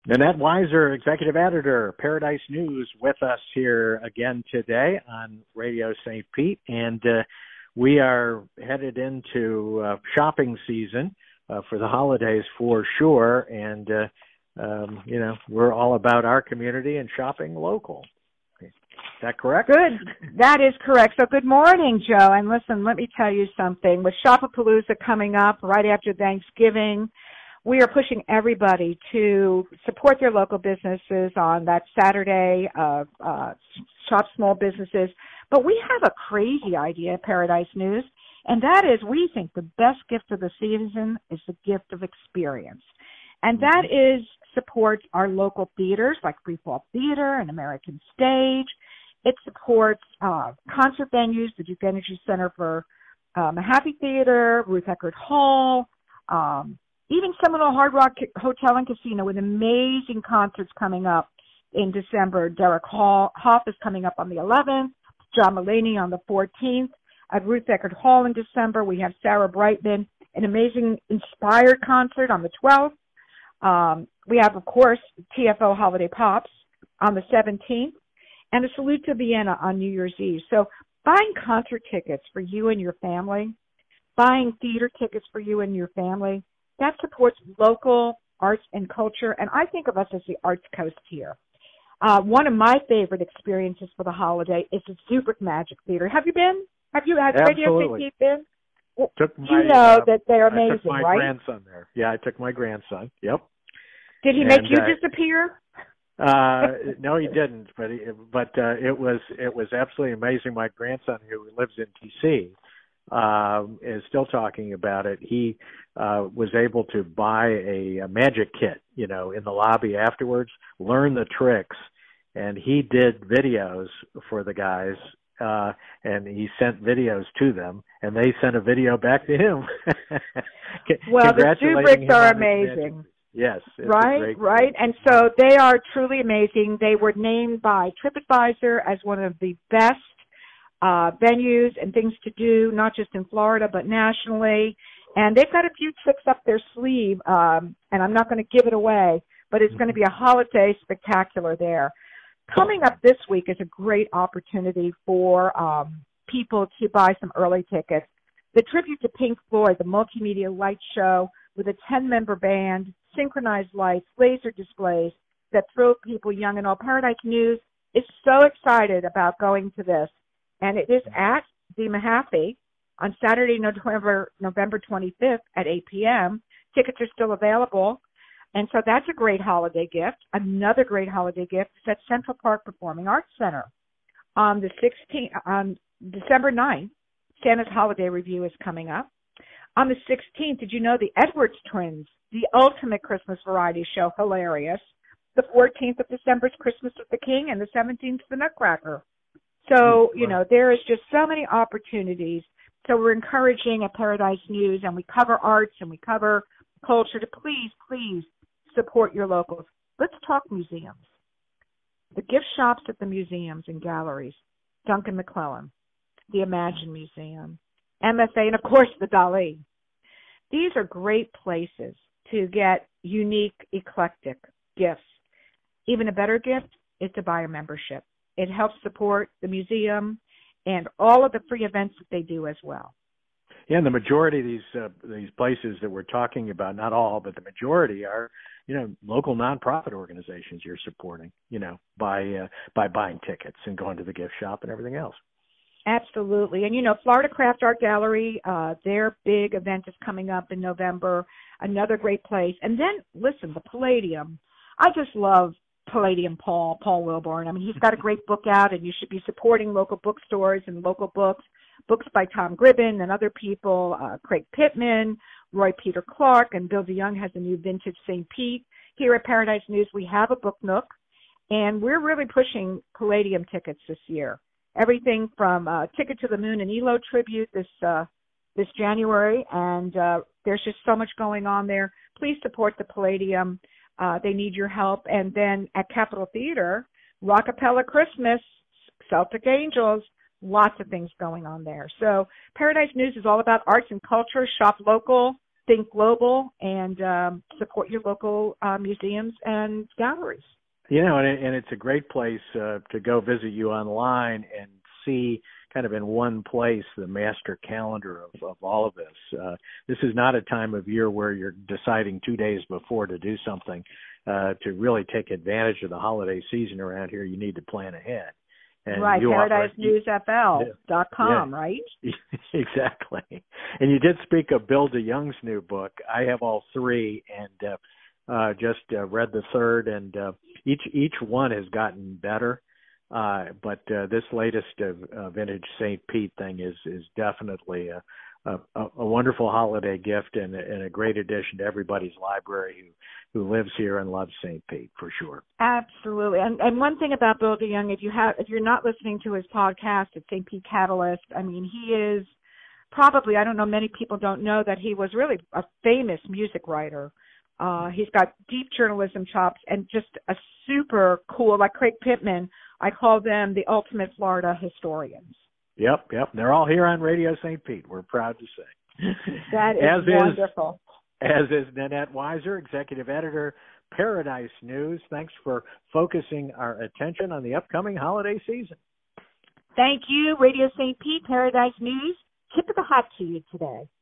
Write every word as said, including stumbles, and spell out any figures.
Nanette Weiser, Executive Editor, Paradise News, with us here again today on Radio Saint Pete. And uh, we are headed into uh, shopping season uh, for the holidays for sure. And, uh, um, you know, we're all about our community and shopping local. Is that correct? Good. That is correct. So good morning, Joe. And listen, let me tell you something. With Shopapalooza coming up right after Thanksgiving, we are pushing everybody to support their local businesses on that Saturday of uh, Shop Small Businesses. But we have a crazy idea at Paradise News, and that is we think the best gift of the season is the gift of experience. And that is supports our local theaters like Free Fall Theater and American Stage. It supports uh, concert venues, the Duke Energy Center for uh, Mahaffey Theater, Ruth Eckerd Hall, um, even Seminole Hard Rock Hotel and Casino with amazing concerts coming up in December. Derek Hall, Hoff is coming up on the eleventh, John Mulaney on the fourteenth. At Ruth Eckerd Hall in December, we have Sarah Brightman, an amazing inspired concert on the twelfth. Um, we have, of course, T F O Holiday Pops on the seventeenth, and a Salute to Vienna on New Year's Eve. So buying concert tickets for you and your family, buying theater tickets for you and your family, that supports local arts and culture, and I think of us as the arts coast here. Uh, one of my favorite experiences for the holiday is the Zubrik Magic Theater. Have you been? Have you had Radio Saint Pete been? Well, took my, you know uh, that they're amazing, I took my right? grandson there. Yeah, I took my grandson. Yep. Did he and, make you uh, disappear? Uh, no, he didn't. But he, but uh, it was it was absolutely amazing. My grandson, who lives in D C, um, is still talking about it. He uh, was able to buy a, a magic kit, you know, in the lobby afterwards, learn the tricks, and he did videos for the guys, uh, and he sent videos to them, and they sent a video back to him. Well, the Zubricks are amazing. Yes. Right, right. And so they are truly amazing. They were named by TripAdvisor as one of the best uh, venues and things to do, not just in Florida, but nationally. And they've got a few tricks up their sleeve, um, and I'm not going to give it away, but it's going to be a holiday spectacular there. Coming up this week is a great opportunity for um, people to buy some early tickets. The tribute to Pink Floyd, the multimedia light show with a ten-member band, synchronized lights, laser displays that thrill people young and old. Paradise News is so excited about going to this, and it is at the Mahaffey on Saturday, November November twenty-fifth at eight p.m. Tickets are still available, and so that's a great holiday gift. Another great holiday gift is at Central Park Performing Arts Center on the sixteenth, on December ninth. Santa's Holiday Review is coming up. On the sixteenth, did you know the Edwards Twins, the ultimate Christmas variety show, hilarious. The fourteenth of December is Christmas with the King, and the seventeenth is the Nutcracker. So, you know, there is just so many opportunities. So we're encouraging at Paradise News, and we cover arts and we cover culture, to please, please support your locals. Let's talk museums. The gift shops at the museums and galleries, Duncan McClellan, the Imagine Museum, M F A, and, of course, the Dali. These are great places to get unique, eclectic gifts. Even a better gift is to buy a membership. It helps support the museum and all of the free events that they do as well. Yeah, and the majority of these uh, these places that we're talking about, not all, but the majority are, you know, local nonprofit organizations you're supporting, you know, by uh, by buying tickets and going to the gift shop and everything else. Absolutely. And, you know, Florida Craft Art Gallery, uh, their big event is coming up in November, another great place. And then, listen, the Palladium. I just love Palladium Paul, Paul Wilborn. I mean, he's got a great book out, and you should be supporting local bookstores and local books, books by Tom Gribben and other people, uh, Craig Pittman, Roy Peter Clark, and Bill DeYoung has a new Vintage Saint Pete. Here at Paradise News, we have a book nook, and we're really pushing Palladium tickets this year. Everything from uh, Ticket to the Moon and E L O tribute this uh, this January, and uh, there's just so much going on there. Please support the Palladium. Uh, they need your help. And then at Capitol Theater, Rockapella Christmas, Celtic Angels, lots of things going on there. So Paradise News is all about arts and culture. Shop local, think global and um, support your local uh, museums and galleries. You know, and, it, and it's a great place uh, to go visit you online and see kind of in one place the master calendar of, of all of this. Uh, this is not a time of year where you're deciding two days before to do something. Uh, to really take advantage of the holiday season around here, you need to plan ahead. And right, Paradise News F L dot com, yeah, right? Exactly. And you did speak of Bill DeYoung's new book. I have all three, and uh, uh, just uh, read the third, and uh, each each one has gotten better. Uh, but uh, this latest uh, uh, vintage Saint Pete thing is is definitely a, a, a wonderful holiday gift and, and a great addition to everybody's library who, who lives here and loves Saint Pete, for sure. Absolutely. And and one thing about Bill DeYoung, if you have if you're not listening to his podcast at Saint Pete Catalyst, I mean, he is probably, I don't know, many people don't know that he was really a famous music writer. Uh, he's got deep journalism chops and just a super cool, like Craig Pittman, I call them the ultimate Florida historians. Yep, yep. They're all here on Radio Saint Pete. We're proud to say. That is as wonderful. Is, as is Nanette Weiser, Executive Editor, Paradise News. Thanks for focusing our attention on the upcoming holiday season. Thank you, Radio Saint Pete, Paradise News. Tip of the hat to you today.